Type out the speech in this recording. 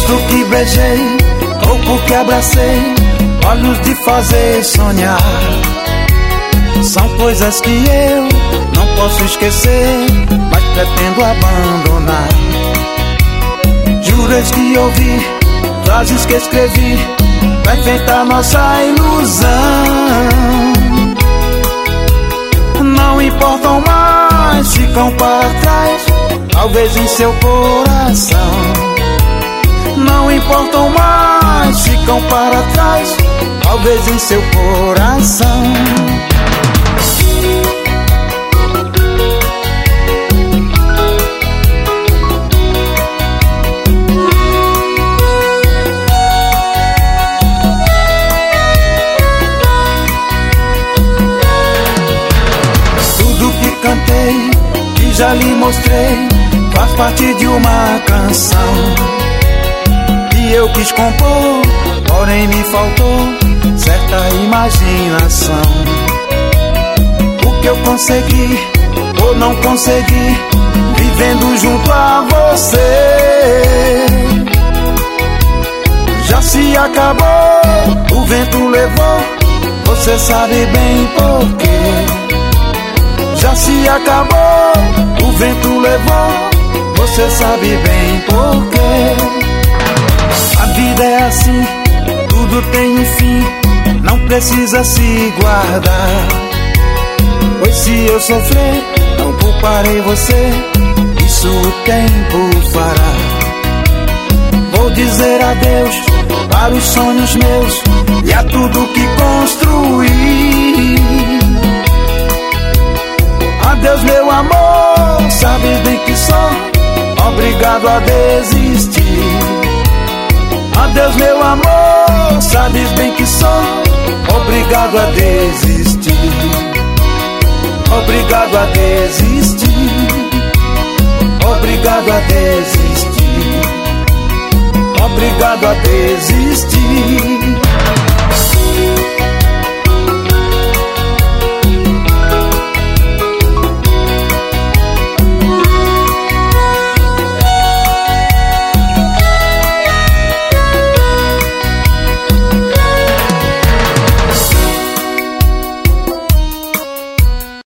rosto que beijei, corpo que abracei, olhos de fazer sonhar. São coisas que eu não posso esquecer, mas pretendo abandonar. Juras que ouvi, frases que escrevi, pra enfeitar nossa ilusão. Não importam mais, ficam para trás, talvez em seu coração. Não importam mais, ficam para trás, talvez em seu coração. Que já lhe mostrei, faz parte de uma canção que eu quis compor, porém me faltou certa imaginação. O que eu consegui ou não consegui, vivendo junto a você, já se acabou, o vento levou, você sabe bem porquê. Já se acabou, o vento levou, você sabe bem porquê. A vida é assim, tudo tem um fim, não precisa se guardar. Pois se eu sofrer, não culparei você, isso o tempo fará. Vou dizer adeus para os sonhos meus e a tudo que construí. Adeus meu amor, sabes bem que sou obrigado a desistir. Adeus meu amor, sabes bem que sou obrigado a desistir. Obrigado a desistir. Obrigado a desistir. Obrigado a desistir.